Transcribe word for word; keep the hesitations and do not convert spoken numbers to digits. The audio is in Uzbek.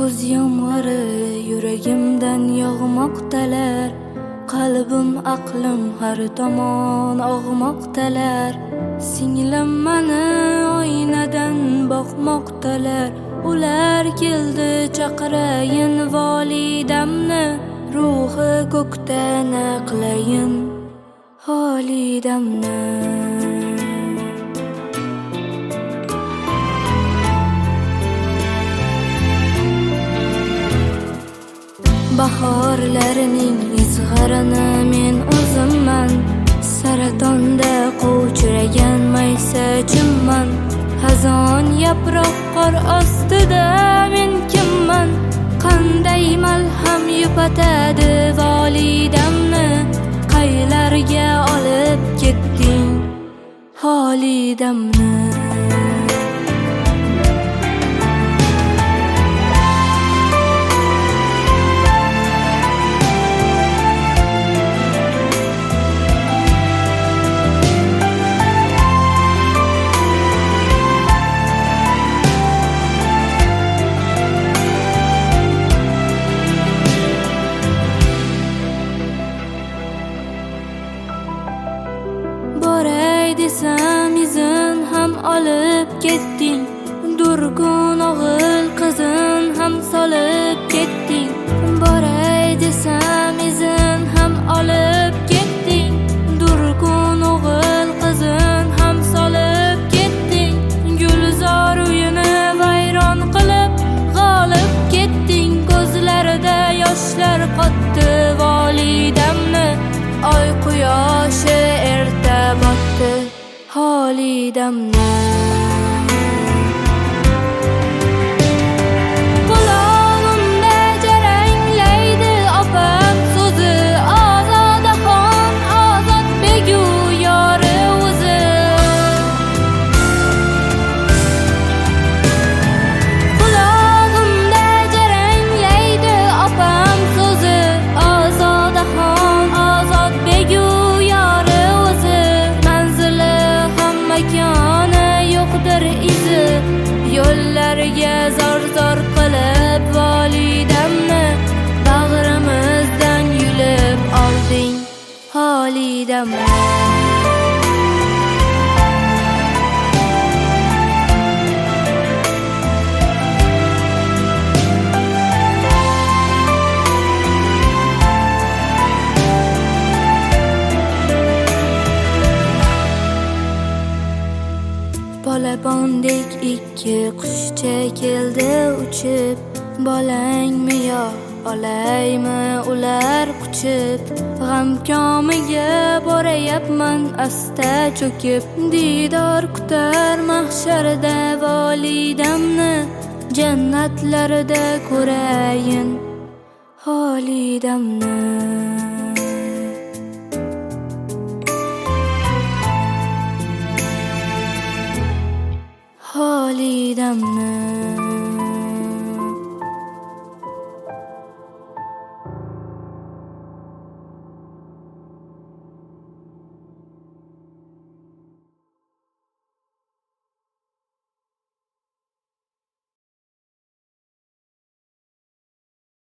Ko'z yomg'iri yuragimdan yog'moqdalar, qalbim aqlim har tomon og'moqdalar. Singlim mani oynadan boqmoqdalar, ular keldi chaqirayin volidamni, ruhi ko'kda naqlayin holidamni. Bahorlarning izg'arini men o'zimman, saratonda qovchiragan maysachimman. Xazon yaproq qor ostida men kimman? Qanday malham yupatadi volidamni, qaylarga olib ketding holidamni. Boray desam izin ham olib ketding, durgun o'g'il qizin ham solib ketding. Boray desam izin ham olib ketding, durgun o'g'il qizin ham solib ketding. Gulzor uyini vayron qilib g'olib ketding. Ko'zlarida yoshlar qotdi volidamni, oy quyoshi erta botdi holidamni. Qulog'imda jaranglaydi opam so'zi, Ozodaxon Ozodbegu yori o'zi. Qulog'imda jaranglaydi opam so'zi, Ozodaxon Ozodbegu yori o'zi. Manzili ham makoni yo'qdir izi, yo'llarga zor-zor qilib volidamni, bag'rimizdan yulib olding holidamni. Bolabondek ikki qushcha keldi uchib, bolangmi yo olaymi ular quchib. G'amkomiga borayapman asta cho'kib, didor kutar mahsharda volidamni, jannatlarida ko'rayin holidamni. Holidamni.